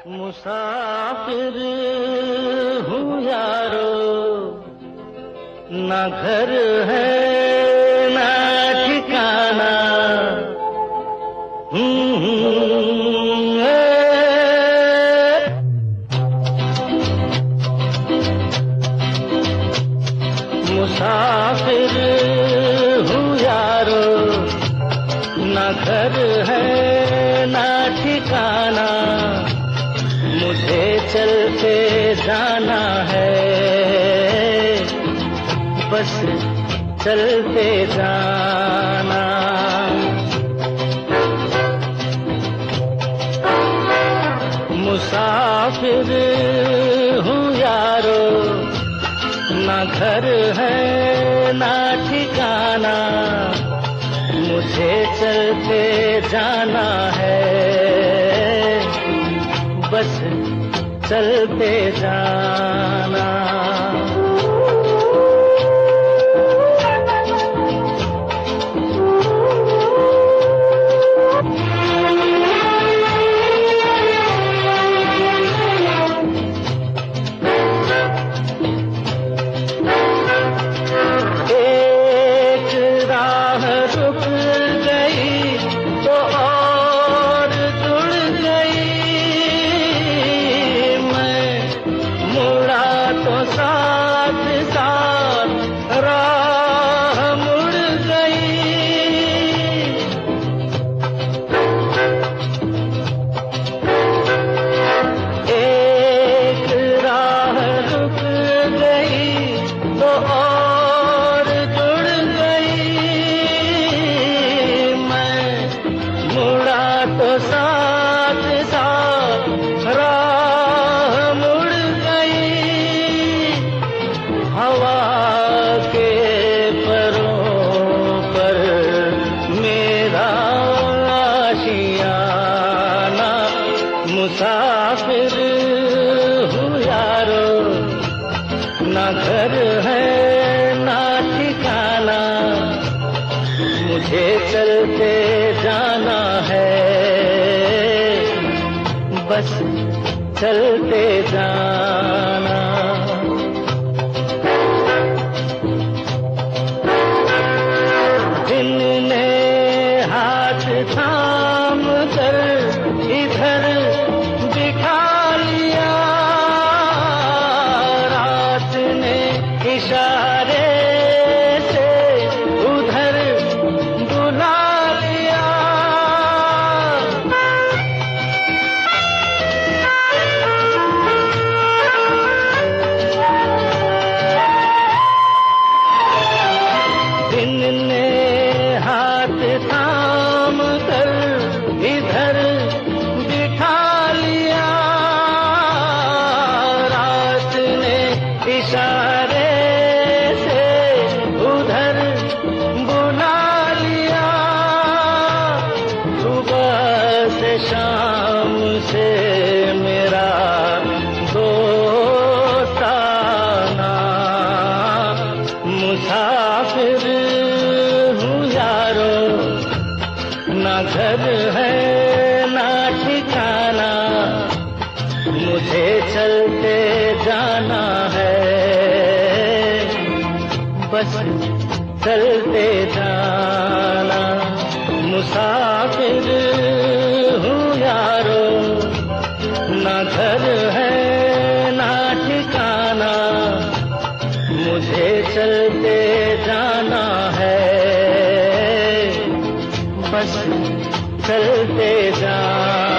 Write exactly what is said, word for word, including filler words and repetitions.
मुसाफिर हूँ यारो, ना घर है ना ठिकाना। मुसाफिर हूँ यारो, ना घर है ना ठिकाना। मुझे चलते जाना है, बस चलते जाना। मुसाफिर हूँ यारो, ना घर है ना ठिकाना। मुझे चलते जाना है, बस चलते जाना। मुसाफिर हूँ यारो, ना घर है ना ठिकाना। मुझे चलते जाना है, बस चलते जाना। दिन ने हाथ थाम कर इधर बिठा लिया, रात ने इशारे से उधर बुला लिया। दिन ने हाथ थाम कर इधर बिठा लिया, रात ने इशारे से उधर बुला लिया। सुबह से शाम से मेरा दोस्ताना। मुसाफिर हूँ यारो, ना घर है ना ठिकाना। मुझे चलते जाना है, बस चलते जाना। मुसाफिर हूँ यारो, ना घर है ना ठिकाना। मुझे चलते जाना है, बस चलते जाना।